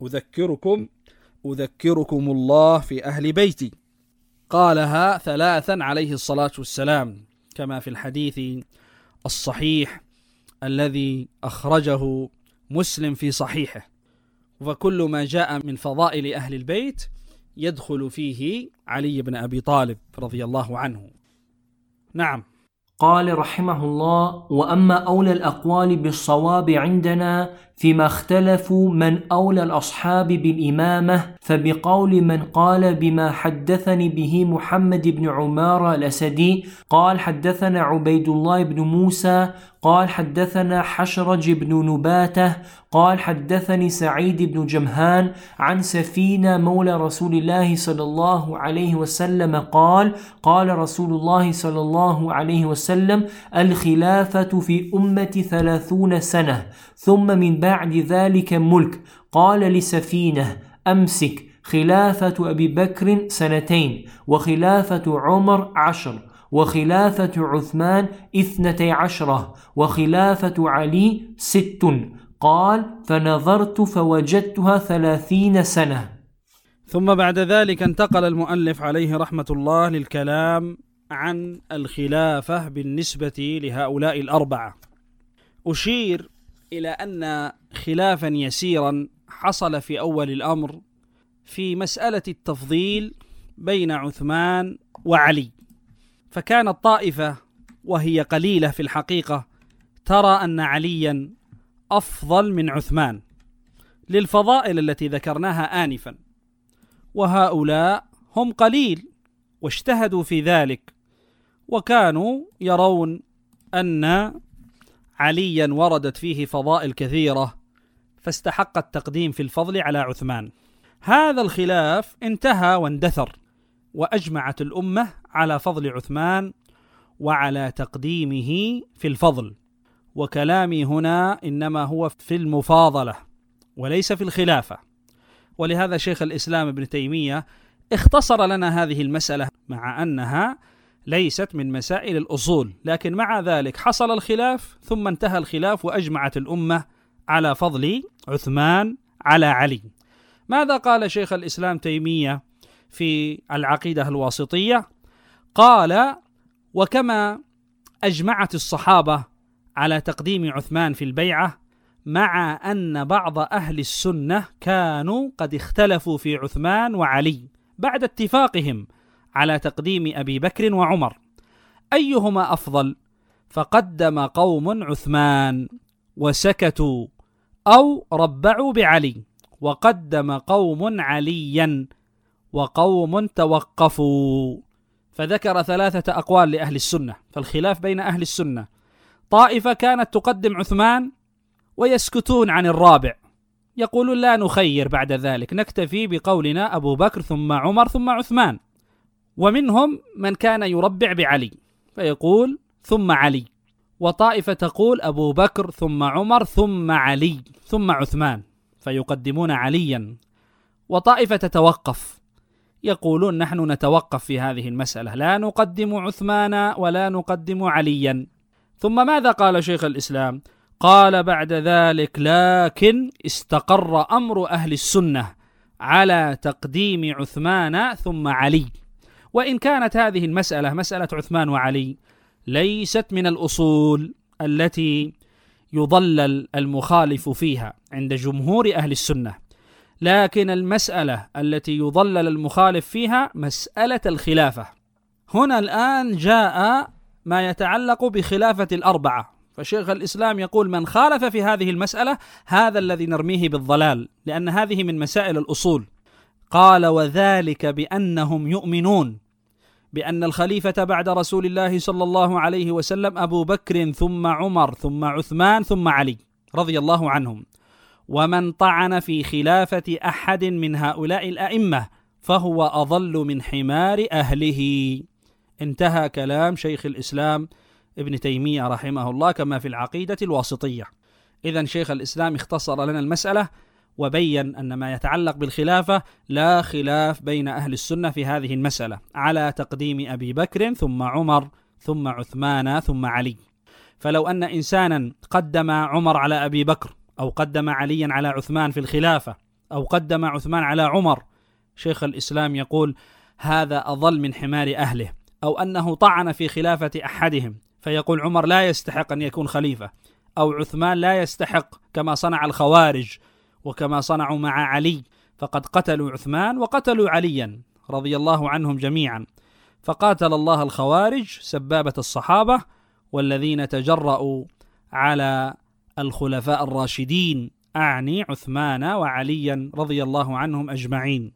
أذكركم الله في أهل بيتي. قالها ثلاثا عليه الصلاة والسلام كما في الحديث الصحيح الذي أخرجه مسلم في صحيحه. وكل ما جاء من فضائل أهل البيت يدخل فيه علي بن أبي طالب رضي الله عنه. نعم. قال رحمه الله: وأما أولى الأقوال بالصواب عندنا فيما اختلفوا من أولى الأصحاب بالإمامة، فبقول من قال بما حدثني به محمد بن عمارة الأسدي قال: حدثنا عبيد الله بن موسى قال: حدثنا حشرج بن نباتة قال: حدثني سعيد بن جمهان عن سفينة مولى رسول الله صلى الله عليه وسلم قال: قال رسول الله صلى الله عليه وسلم: الخلافة في أمتي 30 سنة ثم من بعد ذلك ملك. قال لسفينة: أمسك، خلافة أبي بكر 2 وخلافة عمر 10 وخلافة عثمان 12 وخلافة علي 6. قال: فنظرت فوجدتها 30 سنة. ثم بعد ذلك انتقل المؤلف عليه رحمة الله للكلام عن الخلافة بالنسبة لهؤلاء الأربعة. أشير إلى أن خلافا يسيرا حصل في أول الأمر في مسألة التفضيل بين عثمان وعلي، فكانت طائفة وهي قليلة في الحقيقة ترى أن عليا أفضل من عثمان للفضائل التي ذكرناها آنفا، وهؤلاء هم قليل واجتهدوا في ذلك، وكانوا يرون أن عليا وردت فيه فضائل كثيرة فاستحق التقديم في الفضل على عثمان. هذا الخلاف انتهى واندثر، وأجمعت الأمة على فضل عثمان وعلى تقديمه في الفضل. وكلامي هنا إنما هو في المفاضلة وليس في الخلافة، ولهذا شيخ الإسلام ابن تيمية اختصر لنا هذه المسألة مع أنها ليست من مسائل الأصول، لكن مع ذلك حصل الخلاف ثم انتهى الخلاف وأجمعت الأمة على فضل عثمان على علي. ماذا قال شيخ الإسلام تيمية في العقيدة الواسطية؟ قال: وكما أجمعت الصحابة على تقديم عثمان في البيعة، مع أن بعض أهل السنة كانوا قد اختلفوا في عثمان وعلي بعد اتفاقهم على تقديم أبي بكر وعمر، أيهما أفضل؟ فقدم قوم عثمان وسكتوا أو ربعوا بعلي، وقدم قوم عليا وقوم توقفوا، فذكر 3 أقوال لأهل السنة، فالخلاف بين أهل السنة. طائفة كانت تقدم عثمان ويسكتون عن الرابع، يقولون لا نخير بعد ذلك، نكتفي بقولنا أبو بكر ثم عمر ثم عثمان. ومنهم من كان يربع بعلي فيقول ثم علي، وطائفة تقول أبو بكر ثم عمر ثم علي ثم عثمان فيقدمون عليا. وطائفة تتوقف، يقولون نحن نتوقف في هذه المسألة، لا نقدم عثمان ولا نقدم عليا. ثم ماذا قال شيخ الإسلام؟ قال بعد ذلك لكن استقر أمر أهل السنة على تقديم عثمان ثم علي، وإن كانت هذه المسألة مسألة عثمان وعلي ليست من الأصول التي يضلل المخالف فيها عند جمهور أهل السنة، لكن المسألة التي يضلل المخالف فيها مسألة الخلافة. هنا الآن جاء ما يتعلق بخلافة الأربعة، فشيخ الإسلام يقول من خالف في هذه المسألة هذا الذي نرميه بالضلال، لأن هذه من مسائل الأصول. قال وذلك بأنهم يؤمنون بأن الخليفة بعد رسول الله صلى الله عليه وسلم أبو بكر ثم عمر ثم عثمان ثم علي رضي الله عنهم، ومن طعن في خلافة أحد من هؤلاء الأئمة فهو أضل من حمار أهله. انتهى كلام شيخ الإسلام ابن تيمية رحمه الله كما في العقيدة الواسطية. إذن شيخ الإسلام اختصر لنا المسألة وبين أن ما يتعلق بالخلافة لا خلاف بين أهل السنة في هذه المسألة على تقديم أبي بكر ثم عمر ثم عثمان ثم علي. فلو أن إنسانا قدم عمر على أبي بكر أو قدم عليا على عثمان في الخلافة أو قدم عثمان على عمر، شيخ الإسلام يقول هذا أضل من حمار أهله. أو أنه طعن في خلافة أحدهم فيقول عمر لا يستحق أن يكون خليفة، أو عثمان لا يستحق، كما صنع الخوارج وكما صنعوا مع علي، فقد قتلوا عثمان وقتلوا عليا رضي الله عنهم جميعا. فقاتل الله الخوارج سبابة الصحابة والذين تجرؤوا على الخلفاء الراشدين، أعني عثمان وعليا رضي الله عنهم أجمعين.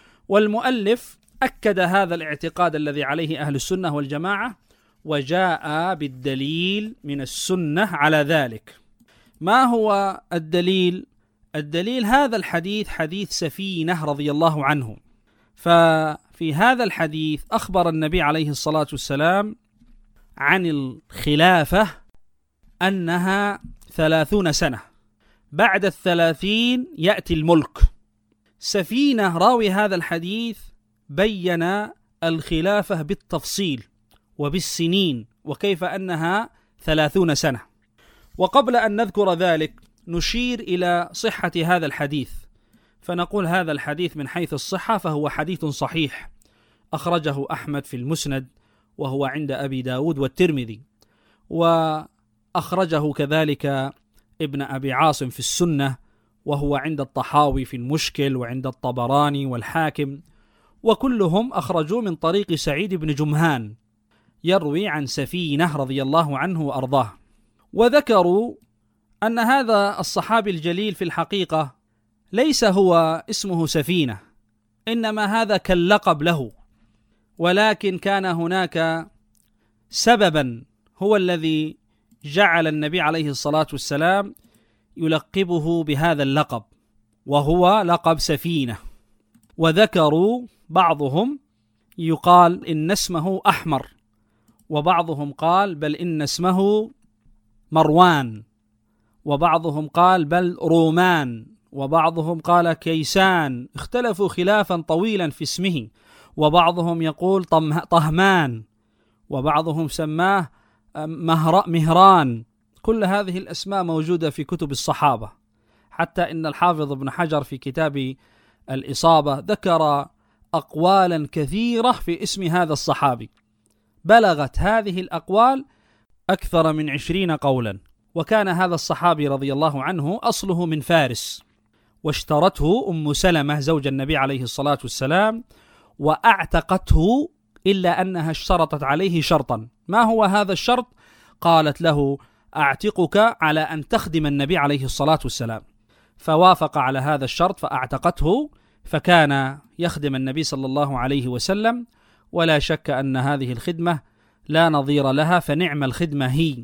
والمؤلف أكد هذا الاعتقاد الذي عليه أهل السنة والجماعة، وجاء بالدليل من السنة على ذلك. ما هو الدليل؟ الدليل هذا الحديث، حديث سفينة رضي الله عنه. ففي هذا الحديث أخبر النبي عليه الصلاة والسلام عن الخلافة أنها 30 سنة، بعد 30 يأتي الملك. سفينة راوي هذا الحديث بين الخلافة بالتفصيل وبالسنين وكيف أنها 30 سنة. وقبل أن نذكر ذلك نشير إلى صحة هذا الحديث، فنقول هذا الحديث من حيث الصحة فهو حديث صحيح، أخرجه أحمد في المسند وهو عند أبي داود والترمذي، وأخرجه كذلك ابن أبي عاصم في السنة، وهو عند الطحاوي في المشكل وعند الطبراني والحاكم، وكلهم أخرجوا من طريق سعيد بن جمهان يروي عن سفينة رضي الله عنه وأرضاه. وذكروا أن هذا الصحابي الجليل في الحقيقة ليس هو اسمه سفينة، إنما هذا كاللقب له، ولكن كان هناك سببا هو الذي جعل النبي عليه الصلاة والسلام يلقبه بهذا اللقب، وهو لقب سفينة. وذكروا بعضهم يقال إن اسمه أحمر، وبعضهم قال بل إن اسمه مروان، وبعضهم قال بل رومان، وبعضهم قال كيسان، اختلفوا خلافا طويلا في اسمه. وبعضهم يقول طهمان، وبعضهم سماه مهران. كل هذه الأسماء موجودة في كتب الصحابة، حتى إن الحافظ ابن حجر في كتاب الإصابة ذكر أقوالا كثيرة في اسم هذا الصحابي، بلغت هذه الأقوال أكثر من 20 قولا. وكان هذا الصحابي رضي الله عنه أصله من فارس، واشترته أم سلمة زوج النبي عليه الصلاة والسلام وأعتقته، إلا أنها اشترطت عليه شرطا. ما هو هذا الشرط؟ قالت له أعتقك على أن تخدم النبي عليه الصلاة والسلام، فوافق على هذا الشرط فأعتقته، فكان يخدم النبي صلى الله عليه وسلم ولا شك أن هذه الخدمة لا نظير لها، فنعم الخدمة هي.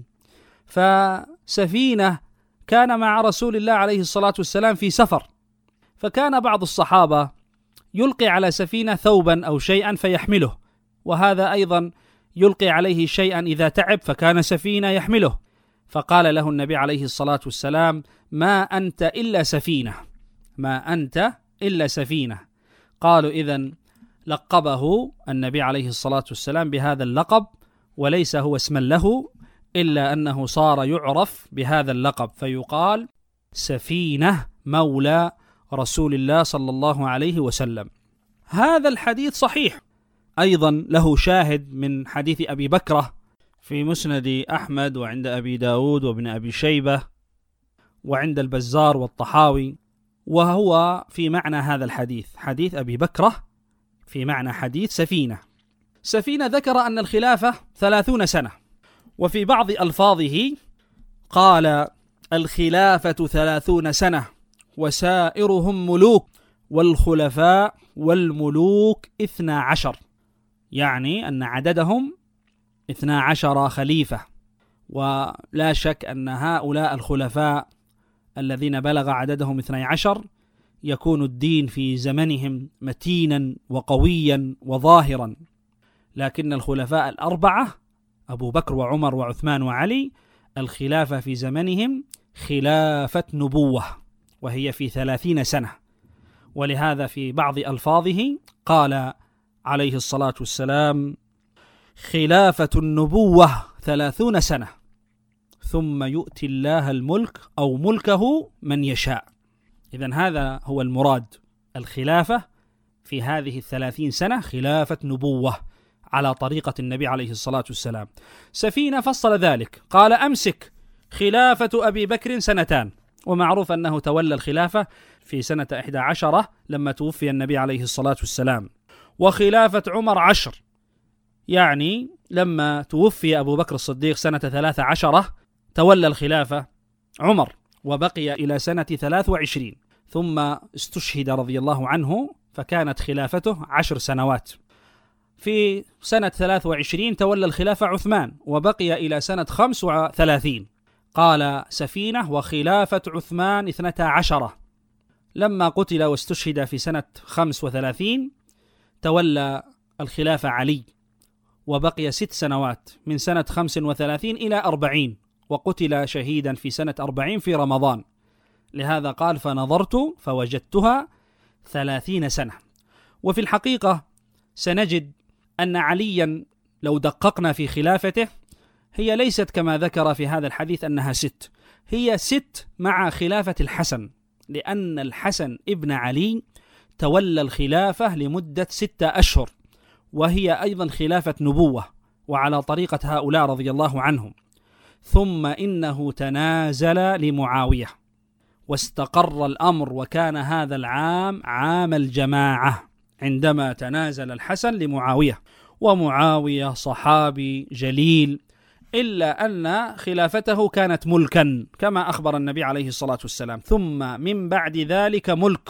فسفينة كان مع رسول الله عليه الصلاة والسلام في سفر، فكان بعض الصحابة يلقي على سفينة ثوبا أو شيئا فيحمله، وهذا أيضا يلقي عليه شيئا إذا تعب، فكان سفينة يحمله. فقال له النبي عليه الصلاة والسلام: ما أنت إلا سفينة، ما أنت إلا سفينة. قالوا إذن لقبه النبي عليه الصلاة والسلام بهذا اللقب، وليس هو اسما له، إلا أنه صار يعرف بهذا اللقب، فيقال سفينة مولى رسول الله صلى الله عليه وسلم. هذا الحديث صحيح، أيضا له شاهد من حديث أبي بكرة في مسند أحمد وعند أبي داود وابن أبي شيبة وعند البزار والطحاوي، وهو في معنى هذا الحديث، حديث أبي بكرة في معنى حديث سفينة. سفينة ذكر أن الخلافة 30 سنة، وفي بعض ألفاظه قال: الخلافة 30 سنة وسائرهم ملوك والخلفاء والملوك 12، يعني أن عددهم 12 خليفة. ولا شك أن هؤلاء الخلفاء الذين بلغ عددهم 12 يكون الدين في زمنهم متينا وقويا وظاهرا، لكن الخلفاء الأربعة أبو بكر وعمر وعثمان وعلي الخلافة في زمنهم خلافة نبوة، وهي في 30 سنة. ولهذا في بعض ألفاظه قال عليه الصلاة والسلام: خلافة النبوة 30 سنة ثم يؤتي الله الملك أو ملكه من يشاء. إذن هذا هو المراد، الخلافة في هذه 30 سنة خلافة نبوة على طريقة النبي عليه الصلاة والسلام. سفينة فصل ذلك، قال: أمسك خلافة أبي بكر 2 سنة، ومعروف أنه تولى الخلافة في سنة 11 لما توفي النبي عليه الصلاة والسلام، وخلافة عمر 10، يعني لما توفي أبو بكر الصديق سنة 13 تولى الخلافة عمر، وبقي إلى سنة 23 ثم استشهد رضي الله عنه، فكانت خلافته 10 سنوات. في سنة 23 تولى الخلافة عثمان، وبقي إلى سنة 35. قال سفينة: وخلافة عثمان 12. لما قتل واستشهد في سنة 35 تولى الخلافة علي، وبقي 6 سنوات من سنة 35 إلى 40، وقتل شهيدا في سنة 40 في رمضان. لهذا قال: فنظرت فوجدتها 30 سنة. وفي الحقيقة سنجد أن عليا لو دققنا في خلافته هي ليست كما ذكر في هذا الحديث أنها 6، هي 6 مع خلافة الحسن، لأن الحسن ابن علي تولى الخلافة لمدة 6 أشهر، وهي أيضا خلافة نبوة وعلى طريقة هؤلاء رضي الله عنهم. ثم إنه تنازل لمعاوية واستقر الأمر، وكان هذا العام عام الجماعة عندما تنازل الحسن لمعاوية، ومعاوية صحابي جليل، إلا أن خلافته كانت ملكا كما أخبر النبي عليه الصلاة والسلام، ثم من بعد ذلك ملك،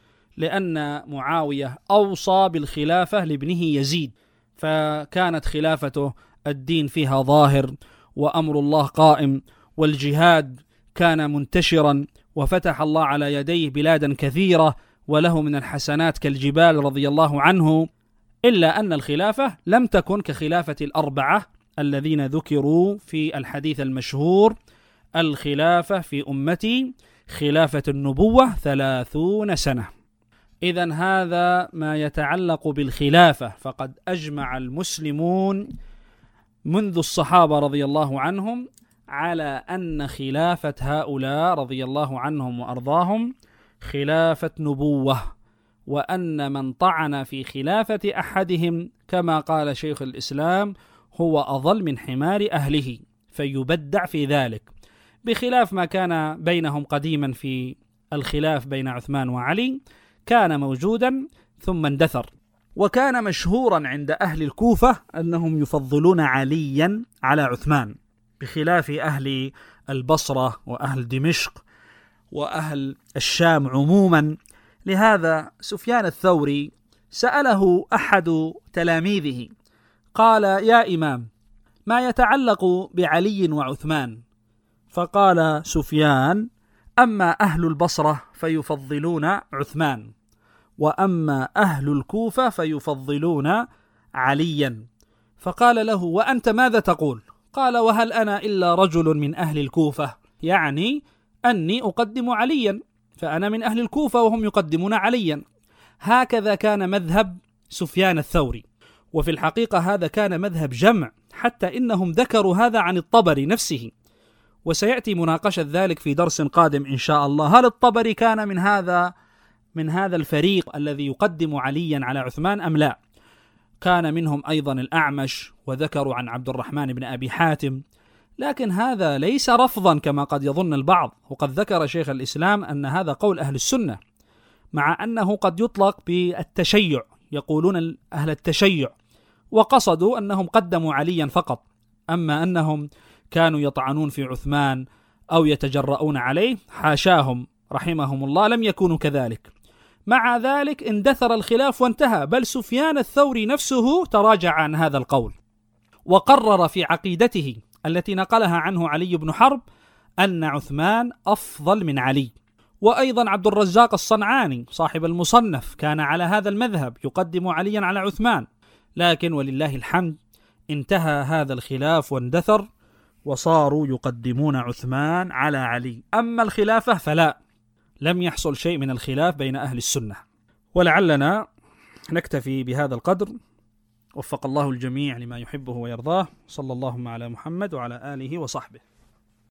لأن معاوية أوصى بالخلافة لابنه يزيد، فكانت خلافته الدين فيها ظاهر، وأمر الله قائم، والجهاد كان منتشرا، وفتح الله على يديه بلادا كثيرة، وله من الحسنات كالجبال رضي الله عنه. إلا أن الخلافة لم تكن كخلافة الأربعة الذين ذكروا في الحديث المشهور: الخلافة في أمتي خلافة النبوة 30 سنة. إذن هذا ما يتعلق بالخلافة، فقد أجمع المسلمون منذ الصحابة رضي الله عنهم على أن خلافة هؤلاء رضي الله عنهم وأرضاهم خلافة نبوة، وأن من طعن في خلافة أحدهم كما قال شيخ الإسلام هو أضل من حمار أهله، فيبدع في ذلك، بخلاف ما كان بينهم قديما في الخلاف بين عثمان وعلي، كان موجودا ثم اندثر. وكان مشهورا عند أهل الكوفة أنهم يفضلون عليا على عثمان، بخلاف أهل البصرة وأهل دمشق وأهل الشام عموما. لهذا سفيان الثوري سأله أحد تلاميذه قال: يا إمام، ما يتعلق بعلي وعثمان؟ فقال سفيان: أما أهل البصرة فيفضلون عثمان، وأما أهل الكوفة فيفضلون عليا. فقال له: وأنت ماذا تقول؟ قال: وهل أنا إلا رجل من أهل الكوفة؟ يعني أني أقدم عليا، فأنا من أهل الكوفة وهم يقدمون عليا. هكذا كان مذهب سفيان الثوري، وفي الحقيقة هذا كان مذهب جمع، حتى إنهم ذكروا هذا عن الطبري نفسه، وسيأتي مناقشة ذلك في درس قادم إن شاء الله. هل الطبري كان من هذا الفريق الذي يقدم عليا على عثمان أم لا؟ كان منهم أيضا الأعمش، وذكروا عن عبد الرحمن بن أبي حاتم، لكن هذا ليس رفضا كما قد يظن البعض. وقد ذكر شيخ الإسلام أن هذا قول أهل السنة، مع أنه قد يطلق بالتشيع، يقولون أهل التشيع، وقصدوا أنهم قدموا عليا فقط. أما أنهم كانوا يطعنون في عثمان أو يتجرؤون عليه، حاشاهم رحمهم الله، لم يكونوا كذلك. مع ذلك اندثر الخلاف وانتهى، بل سفيان الثوري نفسه تراجع عن هذا القول، وقرر في عقيدته التي نقلها عنه علي بن حرب أن عثمان أفضل من علي. وأيضا عبد الرزاق الصنعاني صاحب المصنف كان على هذا المذهب، يقدم عليا على عثمان، لكن ولله الحمد انتهى هذا الخلاف واندثر، وصاروا يقدمون عثمان على علي. أما الخلافة فلا، لم يحصل شيء من الخلاف بين أهل السنة. ولعلنا نكتفي بهذا القدر، وفق الله الجميع لما يحبه ويرضاه، صلى الله على محمد وعلى آله وصحبه.